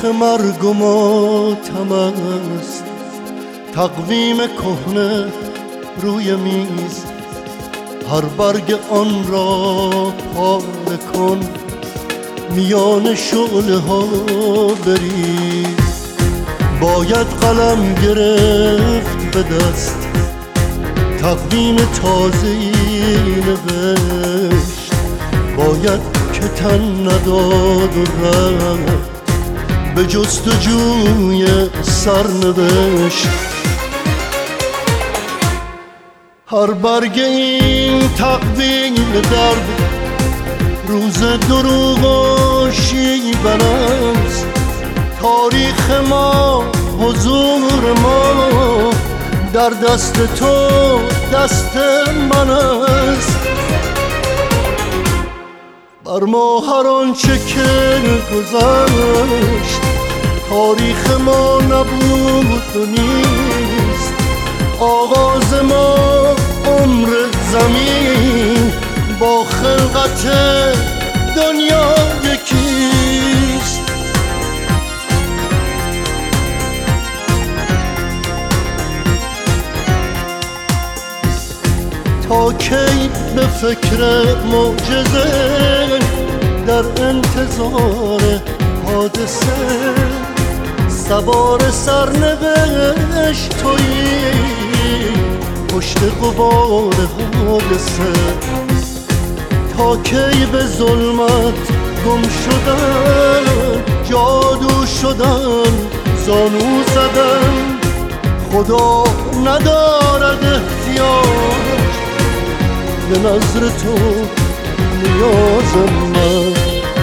مرگ و ماتم است، تقویم کهنه روی میز، هر برگ آن را پاره کن، میان شعله ها بریز. باید قلم گرفت به دست، تقویم تازه‌ای نوشت، باید که تن نداد و رفت به جستجوی سرنوشت. هر برگ این تقویم درد، روز دروغ و شیون است، تاریخ ما، حضور ما، در دست تو، دست من است. بر ما هر آنچه که گذشت، تاریخ ما نبود و نیست. آغاز ما عمر زمین با خلقت دنیا یکیست. تا کی به فکر معجزه، در انتظار حادثه، سوار سرنوشت تویی پشت غبار حادثه. تا کی به ظلمت گم شدن، جادو شدن، زانو زدن، خدا ندارد احتیاج به نظر تو نیاز من.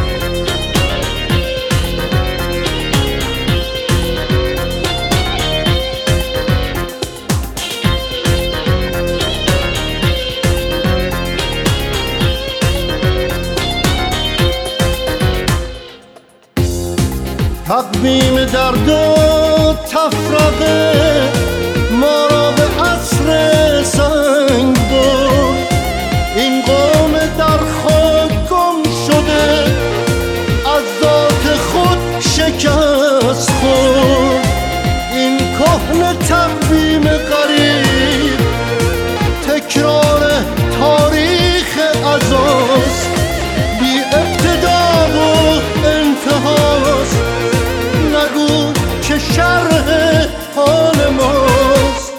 تقویم درد و تفرقه ما را به عصر سنگ برد. این قوم در خود گم شده، از ذات خود شکست خورد. این کهنه تقویم غریب تکرار تاریخ عزاست، بی ابتدا و انتهاست. نگو که شرح حال ماست.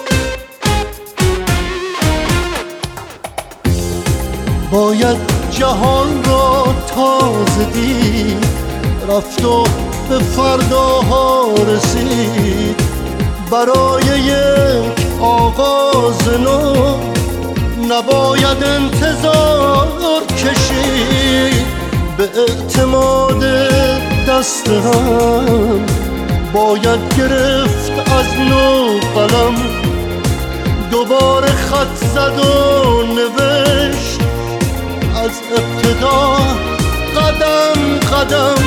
باید جهان را تازه دید، رفت و به فرداها رسید. برای یک آغاز نو نباید انتظار کشید. به اعتماد دست هم باید گرفت از نو قلم، دوباره خط زد و نوشت از ابتدا، قدم قدم.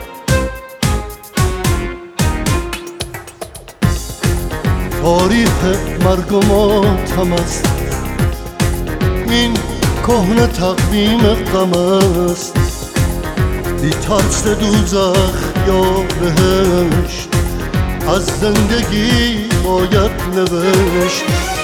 تاریخ مرگ و ماتم است، این کهنه تقویم غم است. بی ترس دوزخ یا بهشت، از زندگی باید نوشت.